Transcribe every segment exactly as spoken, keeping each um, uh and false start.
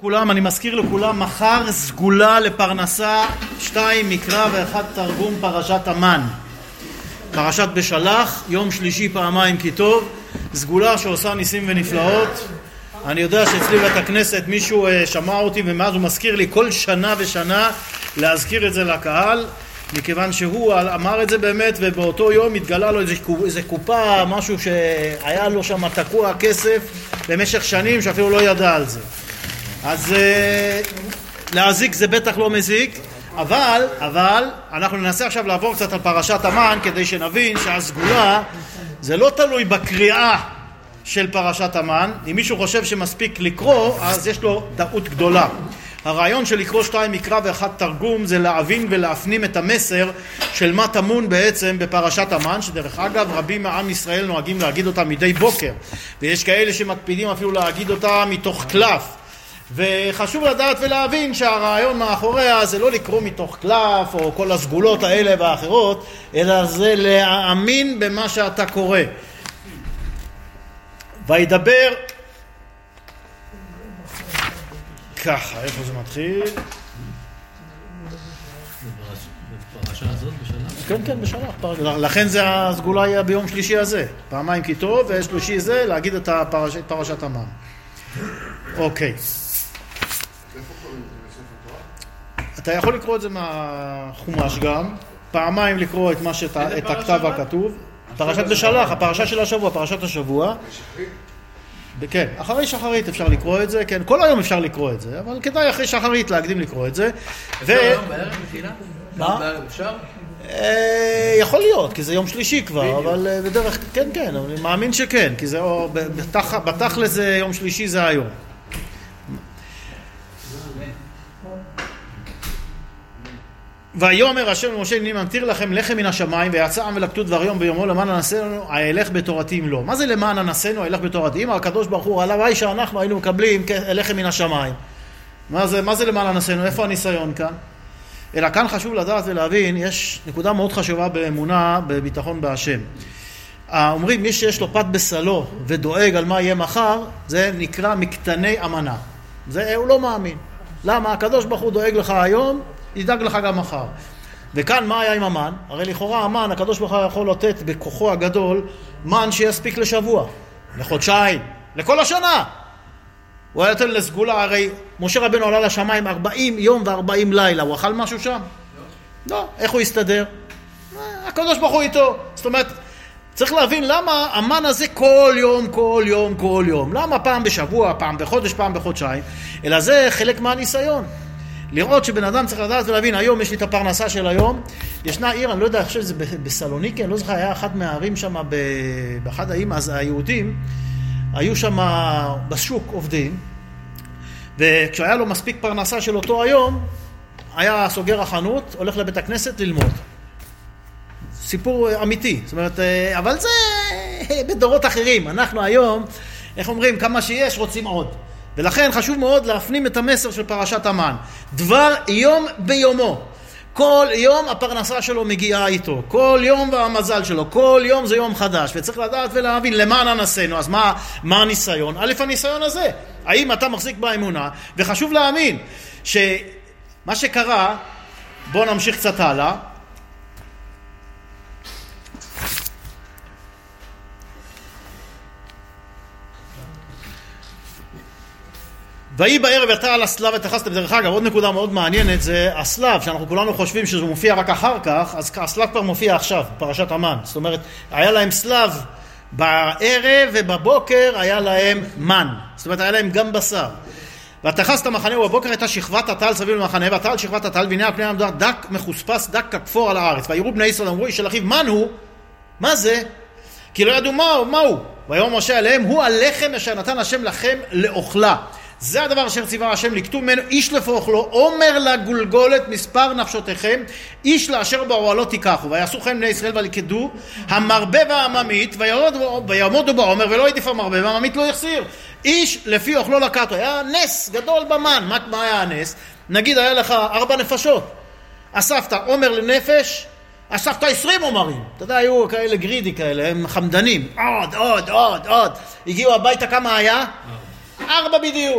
כולם, אני מזכיר לכולם, מחר סגולה לפרנסה, שתיים מקרא ואחד תרגום פרשת המן. פרשת בשלח, יום שלישי פעמיים כי טוב, סגולה שעושה ניסים ונפלאות. אני יודע שאצלי בית הכנסת מישהו שמע אותי ומאז הוא מזכיר לי כל שנה ושנה להזכיר את זה לקהל, מכיוון שהוא אמר את זה באמת, ובאותו יום התגלה לו איזה, איזה קופה, משהו שהיה לו שם תקוע כסף במשך שנים שאפילו לא ידע על זה. אז להזיק זה בטח לא מזיק, אבל, אבל אנחנו ננסה עכשיו לעבור קצת על פרשת המן כדי שנבין שהסגולה זה לא תלוי בקריאה של פרשת המן. אם מישהו חושב שמספיק לקרוא, אז יש לו טעות גדולה. הרעיון של לקרוא שתיים מקרא ואחד תרגום זה להבין ולהפנים את המסר של מה טמון בעצם בפרשת המן, שדרך אגב רבים מעם ישראל נוהגים להגיד אותה מדי בוקר, ויש כאלה שמקפידים אפילו להגיד אותה מתוך קלף. וחשוב לדעת ולהבין שהרעיון מאחוריה זה לא לקרוא מתוך קלף או כל הסגולות האלה והאחרות, אלא זה להאמין במה שאתה קורא. וידבר ככה, איפה זה מתחיל? בפרשה הזאת בשלח? כן, כן, בשלח. לכן זה הסגולה היה ביום שלישי הזה. פעמיים כי טוב, ושלישי זה להגיד את פרשת המן. אוקיי. אתה יכול לקרוא את זה מהחומש גם, פעמיים לקרוא את מה שאת את הכתב הכתוב. פרשת בשלח, הפרשה של השבוע, פרשת השבוע. כן, אחרי שחרית אפשר לקרוא את זה, כן, כל היום אפשר לקרוא את זה, אבל כדאי אחרי שחרית להקדים לקרוא את זה. אפשר היום בערב מחילה? מה? אפשר? יכול להיות, כי זה יום שלישי כבר, אבל בדרך, כן, כן, אני מאמין שכן, כי זה, בתכל'ס זה יום שלישי זה היום. ויאמר השם למשה אני ממטיר לכם לחם מן השמיים ויצא עם ולקטו דבר יום ביומו למען אנסינו הילך בתורתי אם לא. מה זה למען אנסינו הילך בתורתי? אם הקדוש ברוך הוא הלוואי שאנחנו היינו מקבלים לחם מן השמיים. מה זה, מה זה למען אנסינו? איפה הניסיון כאן? אלא כאן חשוב לדעת ולהבין, יש נקודה מאוד חשובה באמונה, בביטחון בהשם. אומרים מי שיש לו פת בסלו ודואג על מה יהיה מחר, זה נקרא מקטני אמנה. זה הוא לא מאמין. למה? הקדוש ברוך הוא דואג לך היום, ידאג לך גם מחר. וכאן מה היה עם המן? הרי לכאורה המן, הקדוש ברוך הוא יכול לתת בכוחו הגדול מן שיספיק לשבוע, לחודשיים, לכל השנה. הוא היה יותר לסגולה, הרי משה רבנו עלה לשמיים ארבעים יום וארבעים לילה, הוא אכל משהו שם? לא. לא. איך הוא יסתדר? הקדוש ברוך הוא איתו. זאת אומרת, צריך להבין למה המן הזה כל יום, כל יום, כל יום. למה פעם בשבוע, פעם בחודש, פעם בחודשיים? אלא זה חלק מהניסיון. לראות שבן אדם צריך לדעת ולהבין, היום יש לי את הפרנסה של היום. ישנה עיר, אני לא יודע, אני חושב שזה בסלוניקי, אני לא זוכר, היה אחת מהערים שם, באחד הערים, אז היהודים, היו שם בשוק עובדים, וכשהיה לו מספיק פרנסה של אותו היום, היה סוגר החנות, הולך לבית הכנסת ללמוד. סיפור אמיתי, זאת אומרת, אבל זה בדורות אחרים. אנחנו היום, איך אומרים, כמה שיש רוצים עוד. ולכן חשוב מאוד להפנים את המסר של פרשת המן. דבר יום ביומו. כל יום הפרנסה שלו מגיעה איתו. כל יום והמזל שלו. כל יום זה יום חדש. וצריך לדעת ולהבין למען אנסינו. אז מה, מה הניסיון? א', הניסיון הזה. האם אתה מחזיק באמונה? וחשוב להאמין שמה שקרה, בואו נמשיך קצת הלאה. ויהי בערב יתה על הסלב ותחסת. בדרך אגב, עוד נקודה מאוד מעניינת, זה הסלב, שאנחנו כולנו חושבים שזה מופיע רק אחר כך, אז הסלב כבר מופיע עכשיו, פרשת המן. זאת אומרת, היה להם סלב בערב ובבוקר היה להם מן. זאת אומרת, היה להם גם בשר. ותחסת המחנה ובבוקר הייתה שכבת הטל סביב למחנה, ואתה על שכבת הטל, והנה על פני העמדה דק מחוספס, דק ככפור על הארץ. ויראו בני ישראל, אמרו איש אל אחיו, מן הוא? מה זה? כי לא ידעו מהו, מהו. ויאמר משה עליהם, הוא הלחם אשר נתן השם לכם לאוכלה. זה הדבר אשר ציווה השם לקטו ממנו איש לפאכלו, אומר לגולגולת מספר נפשותיכם, איש לאשר באוהלות תיקחו. ויעשו כן בני ישראל ולכדו המרבה והממית, ויעמודו בעומר ולא ידיף המרבה והממית לא יחסיר. איש לפי אוכלו לקטו. היה נס גדול במן. מה, מה היה הנס? נגיד היה לך ארבע נפשות, אספת עומר לנפש, אספת עשרים עומרים. אתה יודע, היו כאלה גרידי כאלה, הם חמדנים, עוד, עוד, עוד, עוד. הגיעו הביתה, כמה היה? ארבע בדיוק.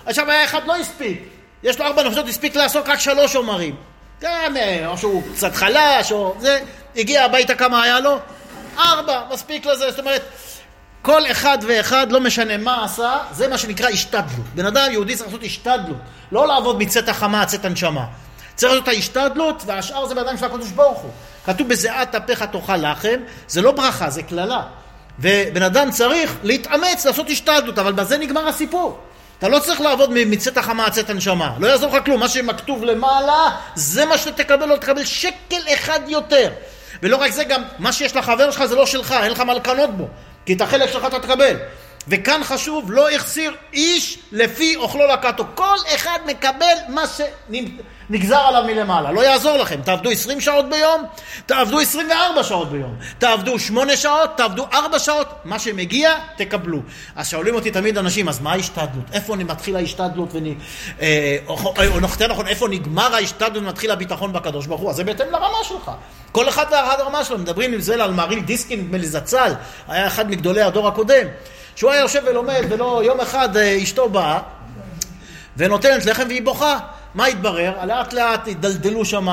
עכשיו היה אחד לא הספיק, יש לו ארבע נפשות, הספיק לעשות רק שלוש אומרים. גם, או שהוא קצת חלש, או זה, הגיע הביתה כמה היה לו? ארבע, מספיק לזה, זאת אומרת, כל אחד ואחד, לא משנה מה עשה, זה מה שנקרא השתדלות. בן אדם יהודי צריך לעשות השתדלות, לא לעבוד מצאת החמה, צאת הנשמה. צריך לעשות ההשתדלות, והשאר זה בידיים של הקדוש ברוך הוא. כתוב בזיעת אפיך תאכל לחם, זה לא ברכה, זה כללה. ובן אדם צריך להתאמץ, לעשות השתדלות, אבל בזה נגמר הסיפור. אתה לא צריך לעבוד מצאת החמה, צאת הנשמה. לא יעזור לך כלום, מה שמכתוב למעלה, זה מה שתקבל, לא תקבל שקל אחד יותר. ולא רק זה, גם מה שיש לחבר שלך זה לא שלך, אין לך מה לקנות בו. כי את החלק שלך אתה תקבל. וכאן חשוב, לא יחסיר איש לפי אוכלו לקטו. כל אחד מקבל מה שנגזר עליו מלמעלה. לא יעזור לכם. תעבדו עשרים שעות ביום, תעבדו עשרים וארבע שעות ביום. תעבדו שמונה שעות, תעבדו ארבע שעות. מה שמגיע, תקבלו. אז שואלים אותי תמיד אנשים, אז מה ההשתדלות? איפה מתחיל ההשתדלות? וני, אה, או, או נכתב נכון, איפה נגמר ההשתדלות ומתחיל הביטחון בקדוש ברוך הוא? אז זה בהתאם לרמה שלך. כל אחד ואחד הרמה שלו. מדברים עם זה על מהריל דיסקין, נדמה לי זצ"ל. היה אחד מגדולי הדור הקודם. שהוא היה יושב ולומד, ולא יום אחד אשתו באה, ונותנת לחם והיא בוכה. מה התברר? לאט לאט התדלדלו שם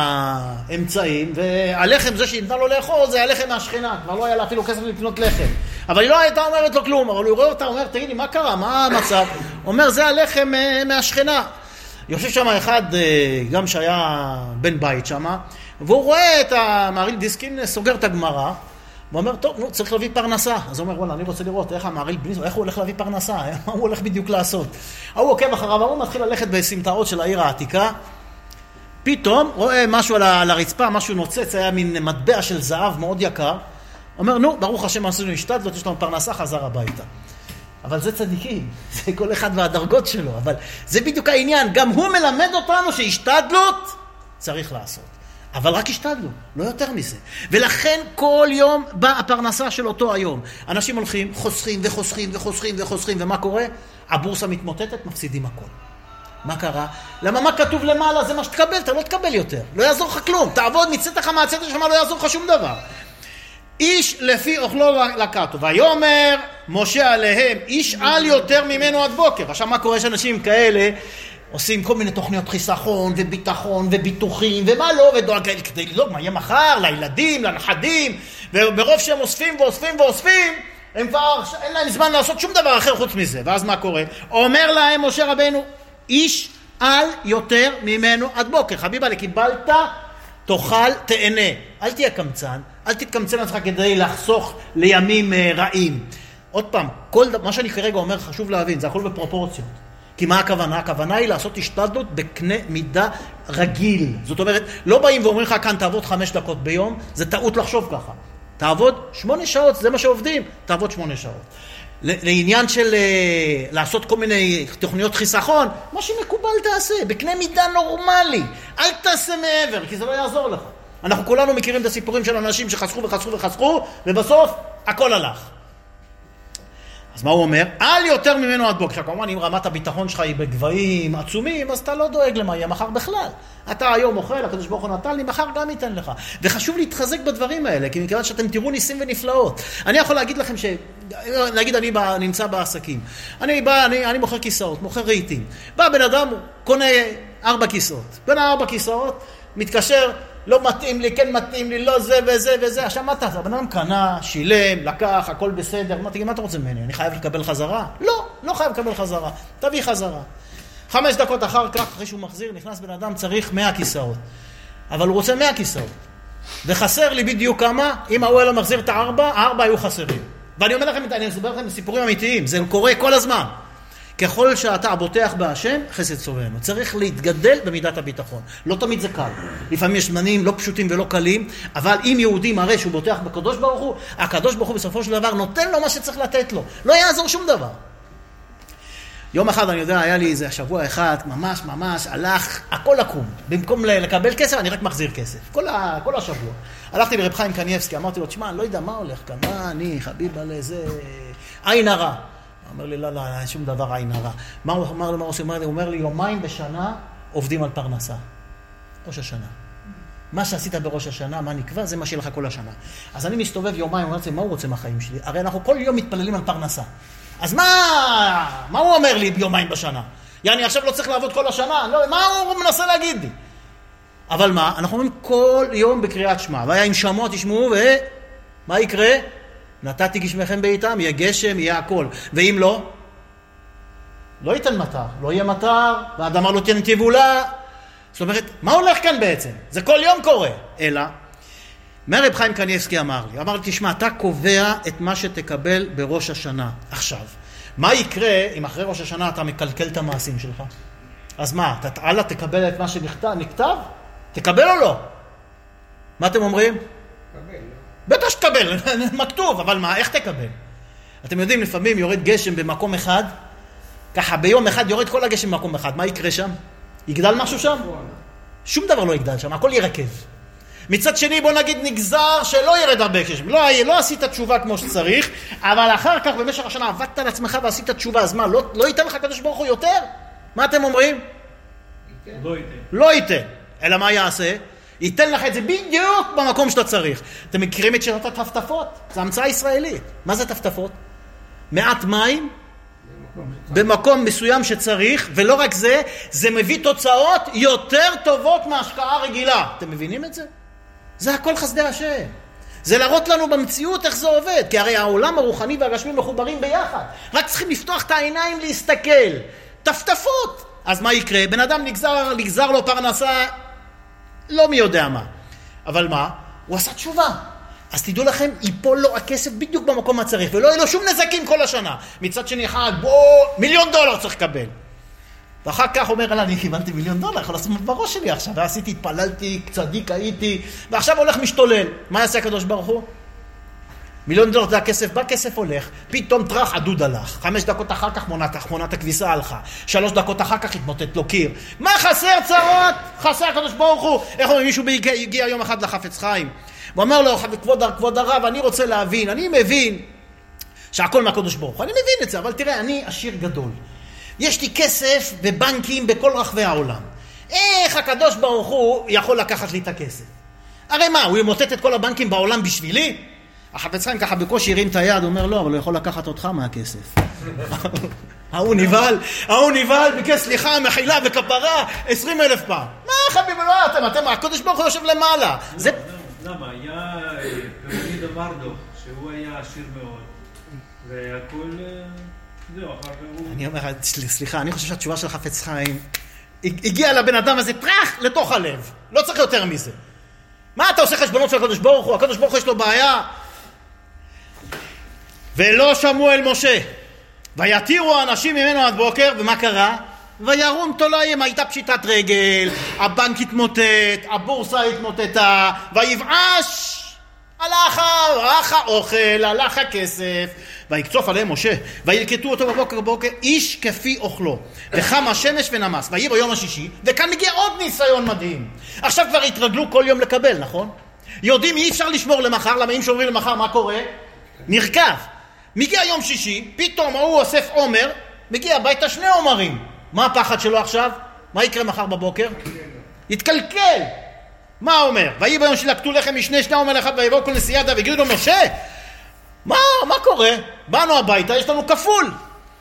אמצעים, והלחם זה שהיא נתנה לו לאכול, זה הלחם מהשכנה, כבר לא היה לה אפילו כסף לקנות לחם. אבל היא לא הייתה אומרת לו כלום, אבל הוא רואה אותה, אומר, תגידי, מה קרה? מה המצב? אומר, זה הלחם מהשכנה. יושב שם אחד, גם שהיה בן בית שם, והוא רואה את המהריל דיסקין, סוגר את הגמרא, ואומר, טוב, נו, צריך להביא פרנסה. אז הוא אומר, וואלה, אני רוצה לראות איך המהריל בניסו, איך הוא הולך להביא פרנסה, מה הוא הולך בדיוק לעשות. הוא עוקב אחריו, הוא מתחיל ללכת בסמטאות של העיר העתיקה, פתאום רואה משהו על הרצפה, משהו נוצץ, היה מין מטבע של זהב מאוד יקר, אומר, נו, ברוך השם, עשינו השתדלות, יש לנו פרנסה, חזר הביתה. אבל זה צדיקים, זה כל אחד והדרגות שלו, אבל זה בדיוק העניין, גם הוא מלמד אותנו שהשתדלות צריך לעשות. אבל רק השתדלו, לא יותר מזה. ולכן כל יום באה הפרנסה של אותו היום. אנשים הולכים, חוסכים וחוסכים וחוסכים וחוסכים, ומה קורה? הבורסה מתמוטטת, מפסידים הכל. מה קרה? למה מה כתוב למעלה? זה מה שתקבל, אתה לא תקבל יותר. לא יעזור לך כלום. תעבוד מצאת לך מהצאת שלך, לא יעזור לך שום דבר. איש לפי אוכלו לקטו. ויאמר משה עליהם, איש על יותר ממנו עד בוקר. עכשיו מה קורה שאנשים כאלה עושים כל מיני תוכניות חיסכון וביטחון וביטוחים ומה לא, ודואג כדי לדאוג מה יהיה מחר, לילדים, לנכדים, וברוב שהם אוספים ואוספים ואוספים, הם כבר אין להם זמן לעשות שום דבר אחר חוץ מזה. ואז מה קורה? אומר להם משה רבנו, איש על יותר ממנו עד בוקר. חביבה, לקיבלת, תאכל, תהנה. אל תהיה קמצן, אל תתקמצן לך כדי לחסוך לימים רעים. עוד פעם, כל, מה שאני כרגע אומר חשוב להבין, זה הכל בפרופורציות. כי מה הכוונה? הכוונה היא לעשות השתדלות בקנה מידה רגיל. זאת אומרת, לא באים ואומרים לך כאן תעבוד חמש דקות ביום, זה טעות לחשוב ככה. תעבוד שמונה שעות, זה מה שעובדים, תעבוד שמונה שעות. לעניין של לעשות כל מיני תוכניות חיסכון, מה שמקובל תעשה, בקנה מידה נורמלי. אל תעשה מעבר, כי זה לא יעזור לך. אנחנו כולנו מכירים את הסיפורים של אנשים שחסכו וחסכו וחסכו, ובסוף הכל הלך. אז מה הוא אומר? אל יותר ממנו עד בוקר. כמובן, אם רמת הביטחון שלך היא בגבהים עצומים, אז אתה לא דואג למה יהיה מחר בכלל. אתה היום אוכל, הקדוש ברוך הוא נתן לי, מחר גם ייתן לך. וחשוב להתחזק בדברים האלה, כי מכיוון שאתם תראו ניסים ונפלאות. אני יכול להגיד לכם ש... נגיד אני בא, נמצא בעסקים. אני בא, אני, אני מוכר כיסאות, מוכר רהיטים. בא בן אדם, קונה ארבע כיסאות. בין ארבע כיסאות, מתקשר, לא מתאים לי, כן מתאים לי, לא זה וזה וזה. עכשיו מה אתה? הבן אדם קנה, שילם, לקח, הכל בסדר. מה, תגיד, מה אתה רוצה ממני? אני חייב לקבל חזרה? לא, לא חייב לקבל חזרה. תביא חזרה. חמש דקות אחר כך, אחרי שהוא מחזיר, נכנס בן אדם, צריך מאה כיסאות. אבל הוא רוצה מאה כיסאות. וחסר לי בדיוק כמה, אם הוא לא מחזיר את הארבע, הארבע היו חסרים. ואני אומר לכם, אני אסבר לכם סיפורים אמיתיים, זה קורה כל הזמן. ככל שאתה בוטח בהשם, חסד סובבנו. צריך להתגדל במידת הביטחון. לא תמיד זה קל. לפעמים יש זמנים לא פשוטים ולא קלים, אבל אם יהודי מראה שהוא בוטח בקדוש ברוך הוא, הקדוש ברוך הוא בסופו של דבר נותן לו מה שצריך לתת לו. לא יעזור שום דבר. יום אחד אני יודע, היה לי איזה שבוע אחד, ממש ממש הלך, הכל לקום. במקום לקבל כסף, אני רק מחזיר כסף. כל, ה, כל השבוע. הלכתי לרב חיים קניאבסקי, אמרתי לו, תשמע, אני לא יודע מה הולך כאן, מה אני, חביבה לזה, עין הרע. אומר לי, לא, לא, שום דבר עין הרע. מה הוא אמר לי, מה הוא אומר לי? הוא אומר לי, יומיים בשנה עובדים על פרנסה. ראש השנה. מה שעשית בראש השנה, מה נקבע, זה מה שיהיה לך כל השנה. אז אני מסתובב יומיים, הוא אומר לי, מה הוא רוצה מהחיים שלי? הרי אנחנו כל יום מתפללים על פרנסה. אז מה, מה הוא אומר לי ביומיים בשנה? יעני, עכשיו לא צריך לעבוד כל השנה, לא, מה הוא מנסה להגיד לי? אבל מה? אנחנו אומרים כל יום בקריאת שמע, והיה אם שמוע תשמעו, ומה יקרה? נתתי גשמכם בעיתם, יהיה גשם, יהיה הכל. ואם לא, לא ייתן מטר, לא יהיה מטר, והאדמה לא תהיה תבולה. זאת אומרת, מה הולך כאן בעצם? זה כל יום קורה. אלא, מהרב חיים קניאבסקי אמר לי, אמר לי, תשמע, אתה קובע את מה שתקבל בראש השנה. עכשיו, מה יקרה אם אחרי ראש השנה אתה מקלקל את המעשים שלך? אז מה, אתה הלאה תקבל את מה שנכתב? נכתב? תקבל או לא? מה אתם אומרים? תקבל. בטח שתקבל, מכתוב, אבל מה, איך תקבל? אתם יודעים, לפעמים יורד גשם במקום אחד, ככה ביום אחד יורד כל הגשם במקום אחד, מה יקרה שם? יגדל משהו שם? שום דבר לא יגדל שם, הכל ירכז. מצד שני, בוא נגיד, נגזר שלא ירד הרבה גשם. לא, לא עשית תשובה כמו שצריך, אבל אחר כך במשך השנה עבדת על עצמך ועשית תשובה, אז מה, לא, לא ייתן לך הקדוש ברוך הוא יותר? מה אתם אומרים? לא ייתן. לא ייתן. אלא מה יעשה? ייתן לך את זה בדיוק במקום שאתה צריך. אתם מכירים את שירת הטפטפות? זה המצאה ישראלית. מה זה טפטפות? מעט מים במקום מסוים שצריך, ולא רק זה, זה מביא תוצאות יותר טובות מהשקעה רגילה. אתם מבינים את זה? זה הכל חסדי השם. זה להראות לנו במציאות איך זה עובד, כי הרי העולם הרוחני והגשמי מחוברים ביחד. רק צריכים לפתוח את העיניים להסתכל. טפטפות. אז מה יקרה? בן אדם נגזר, נגזר לו פרנסה, לא מי יודע מה. אבל מה? הוא עשה תשובה. אז תדעו לכם, ייפול לו הכסף בדיוק במקום הצריך, ולא יהיה לו שום נזקים כל השנה. מצד שני אחד, בוא, מיליון דולר צריך לקבל. ואחר כך אומר, אני קיבלתי מיליון דולר, יכול לעשות בראש שלי עכשיו. ועשיתי, התפללתי, צדיק הייתי, ועכשיו הולך משתולל. מה יעשה הקדוש ברוך הוא? מיליון דולר זה הכסף, בא כסף הולך, פתאום טרח עדוד הלך. חמש דקות אחר כך מונת, מונת הכביסה הלכה. שלוש דקות אחר כך התמוטט לו קיר. מה חסר צרות? חסר הקדוש ברוך הוא. איך אומרים, מישהו הגיע, הגיע יום אחד לחפץ חיים. הוא אומר לו, כבוד, כבוד הרב, אני רוצה להבין, אני מבין שהכל מהקדוש ברוך הוא. אני מבין את זה, אבל תראה, אני עשיר גדול. יש לי כסף בבנקים בכל רחבי העולם. איך הקדוש ברוך הוא יכול לקחת לי את הכסף? הרי מה, הוא ימוטט את כל הבנקים בעולם בשבילי? החפץ חיים ככה בקושי הרים את היד, הוא אומר לא, אבל הוא יכול לקחת אותך מהכסף. ההוא נבהל, ההוא נבהל, ביקש סליחה, מחילה וכפרה, עשרים אלף פעם. מה חביב, לא אתם, אתם, הקדוש ברוך הוא יושב למעלה. זה... למה? היה פירמידה מרדוך, שהוא היה עשיר מאוד, והכל... זהו, אחר כך הוא... אני אומר, סליחה, אני חושב שהתשובה של חפץ חיים הגיעה לבן אדם הזה פרח לתוך הלב. לא צריך יותר מזה. מה אתה עושה חשבונות של הקדוש ברוך הוא? הקדוש ברוך הוא יש לו בעיה. ולא שמעו אל משה. ויתירו האנשים ממנו עד בוקר, ומה קרה? וירום תולעים, הייתה פשיטת רגל, הבנק התמוטט, הבורסה התמוטטה, ויבעש, הלך, הלך האוכל, הלך הכסף, ויקצוף עליהם משה, וילקטו אותו בבוקר בבוקר, איש כפי אוכלו, וחם השמש ונמס, ויהי ביום השישי, וכאן מגיע עוד ניסיון מדהים. עכשיו כבר התרגלו כל יום לקבל, נכון? יודעים, אי אפשר לשמור למחר, למה אם שומרים למחר, מה קורה? נרכב. מגיע יום שישי, פתאום הוא אוסף עומר, מגיע הביתה שני עומרים. מה הפחד שלו עכשיו? מה יקרה מחר בבוקר? יתקלקל. מה אומר? ויהי ביום שלקטו לחם משני שני עומר אחד ויבואו כל נסיעתה והגידו לו משה, מה, מה קורה? באנו הביתה, יש לנו כפול.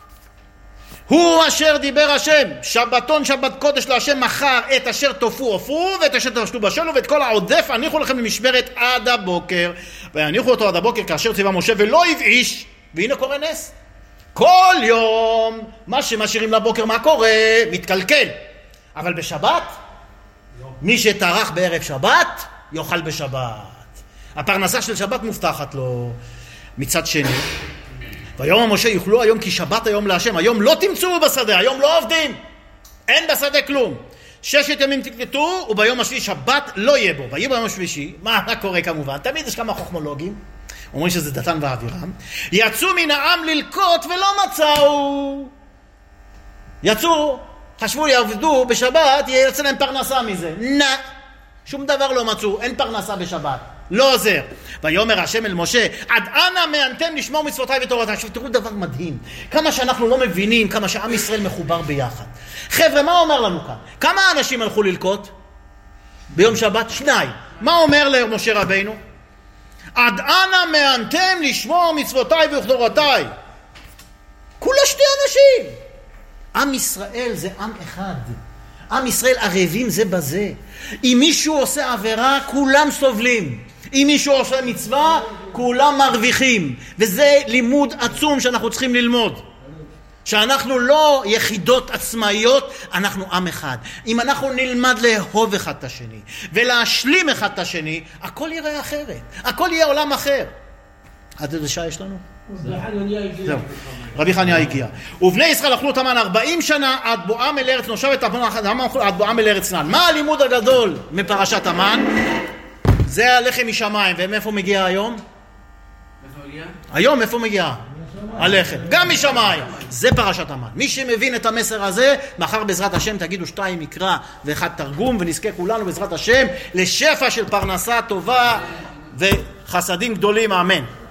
הוא אשר דיבר השם, שבתון שבת קודש להשם מחר, את אשר תופו עופו ואת אשר תפשטו בשלו ואת כל העודף הניחו לכם למשמרת עד הבוקר. ויניחו אותו עד הבוקר כאשר ציווה משה ולא הבעיש, והנה קורה נס. כל יום מה שמשאירים לבוקר מה קורה? מתקלקל. אבל בשבת מי שטרח בערב שבת יאכל בשבת. הפרנסה של שבת מובטחת לו. מצד שני, ויום משה יאכלו היום כי שבת היום להשם. היום לא תמצאו בשדה, היום לא עובדים, אין בשדה כלום. ששת ימים תקלטו וביום השביעי שבת לא יהיה בו. ויהי ביום השלישי, מה, מה קורה כמובן? תמיד יש כמה חוכמולוגים אומרים שזה דתן ואבירם. יצאו מן העם ללקוט ולא מצאו. יצאו, חשבו יעבדו בשבת, יצא להם פרנסה מזה. נא, שום דבר לא מצאו, אין פרנסה בשבת, לא עוזר. ויאמר השם אל משה, עד אנה מענתם לשמור מצוותיי ותורותיי. עכשיו תראו דבר מדהים, כמה שאנחנו לא מבינים, כמה שעם ישראל מחובר ביחד. חבר'ה, מה אומר לנו כאן? כמה אנשים הלכו ללקוט ביום שבת? שניים. מה אומר למשה רבינו? עד אנה מענתם לשמור מצוותיי ותורותיי. כולה שתי אנשים. עם ישראל זה עם אחד. עם ישראל ערבים זה בזה. אם מישהו עושה עבירה, כולם סובלים. אם מישהו עושה מצווה, כולם מרוויחים. וזה לימוד עצום שאנחנו צריכים ללמוד. שאנחנו לא יחידות עצמאיות, אנחנו עם אחד. אם אנחנו נלמד לאהוב אחד את השני, ולהשלים אחד את השני, הכל יראה אחרת. הכל יהיה עולם אחר. עד איזה שעה יש לנו? זהו, רבי חניה הגיע. ובני ישראל אכלו את המן ארבעים שנה עד בואם אל ארץ נושב את המן עד בואם אל ארץ כנען. מה הלימוד הגדול מפרשת המן? זה הלחם משמיים. ומאיפה מגיע היום? היום איפה מגיע? הלחם, גם משמיים. זה פרשת המן. מי שמבין את המסר הזה, מחר בעזרת השם תגידו שתיים מקרא ואחד תרגום, ונזכה כולנו בעזרת השם לשפע של פרנסה טובה וחסדים גדולים, אמן.